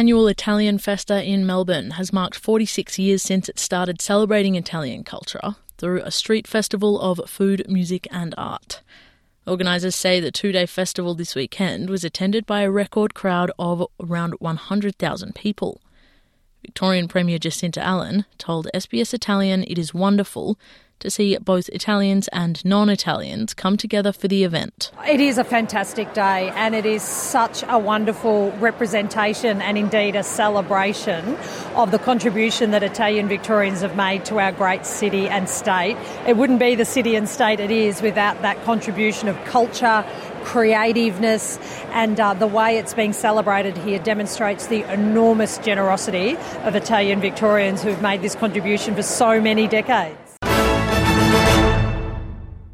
annual Italian Festa in Melbourne has marked 46 years since it started celebrating Italian culture through a street festival of food, music and art. Organisers say the two-day festival this weekend was attended by a record crowd of around 100,000 people. Victorian Premier Jacinta Allen told SBS Italian it is wonderful to see both Italians and non-Italians come together for the event. It is a fantastic day and it is such a wonderful representation and indeed a celebration of the contribution that Italian Victorians have made to our great city and state. It wouldn't be the city and state it is without that contribution of culture, creativeness, and the way it's being celebrated here demonstrates the enormous generosity of Italian Victorians who've made this contribution for so many decades.